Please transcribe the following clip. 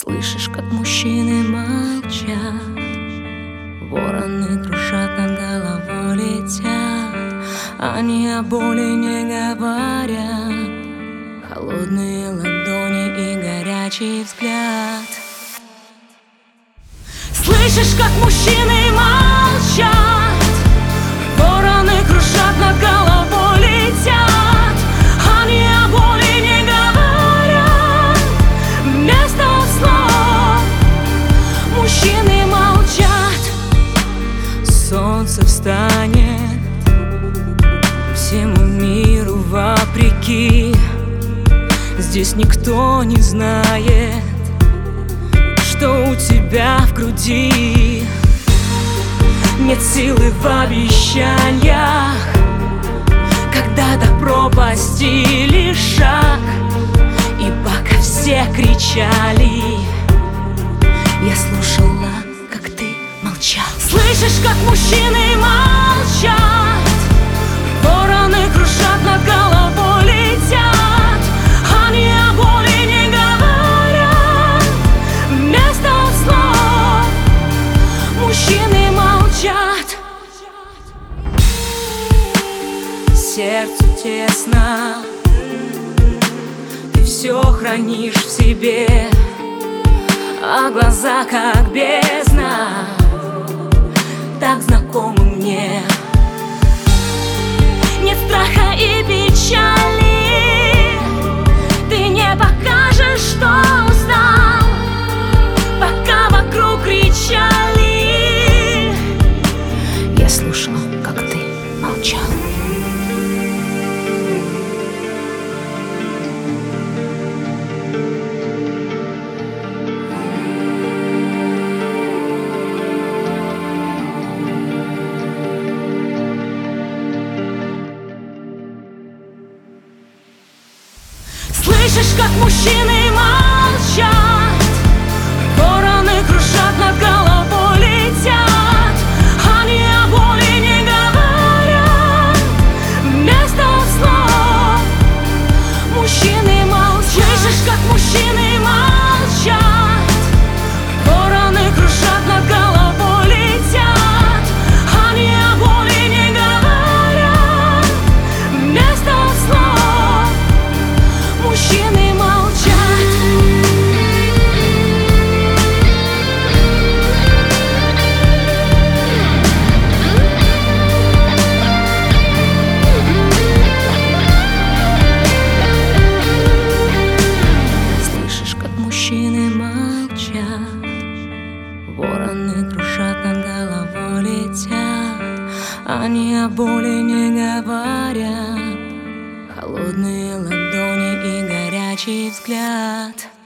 Слышишь, как мужчины молчат, вороны кружат, над головой летят. Они о боли не говорят, холодные ладони и горячий взгляд. Слышишь, как мужчины молчат, вороны кружат, над головой летят. Они о боли не говорят, вместо слов мужчины молчат. Солнце встанет всему миру вопреки. Здесь никто не знает, что у тебя в груди. Нет силы в обещаниях, когда до пропасти лишь шаг. И пока все кричали, я слушала, как ты молчал. Слышишь, как мужчины молчат, вороны кружат, над головой летят. Они о боли не говорят, вместо слов мужчины молчат. Сердцу тесно, ты все хранишь в себе, а глаза как бездна, так знакомы мне. Нет страха и печали, ты не покажешь, что устал, пока вокруг кричали. Я слушала, как ты молчал. Слышишь, как мужчины молчат, вороны кружат, над головой летят. Они о боли не говорят, вместо слов мужчины молчат. Слышишь, как мужчины молчат, вороны кружат, над головой летят. Они о боли не говорят, вместо слов мужчины молчат. Слышишь, как мужчины молчат, вороны кружат, над головой летят. Они о боли не говорят, холодные ладони и горячий взгляд.